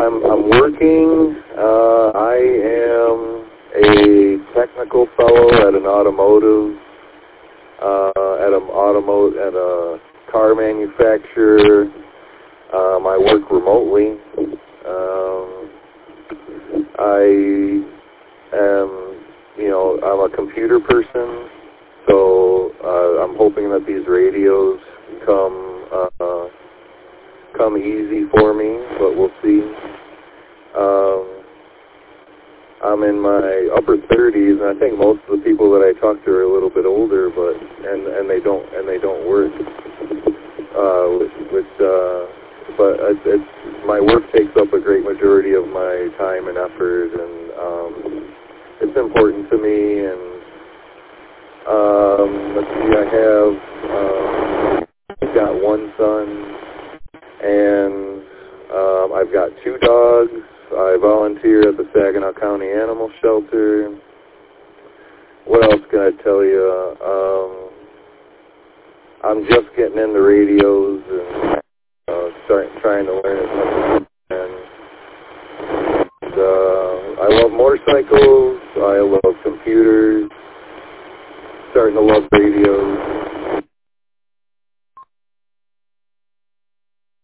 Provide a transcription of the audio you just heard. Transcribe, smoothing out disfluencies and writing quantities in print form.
I'm working. I am a technical fellow at an automotive, at a car manufacturer. I work remotely. I am, I'm a computer person, so I'm hoping that these radios come easy for me, but we'll see. I'm in my upper 30s, and I think most of the people that I talk to are a little bit older, but and they don't work. But my work takes up a great majority of my time and effort, and it's important to me. And let's see, I've got one son, and I've got 2 dogs. I volunteer at the Saginaw County Animal Shelter. What else can I tell you? I'm just getting into radios and trying to learn as much as I can. And, I love motorcycles. I love computers. Starting to love radios.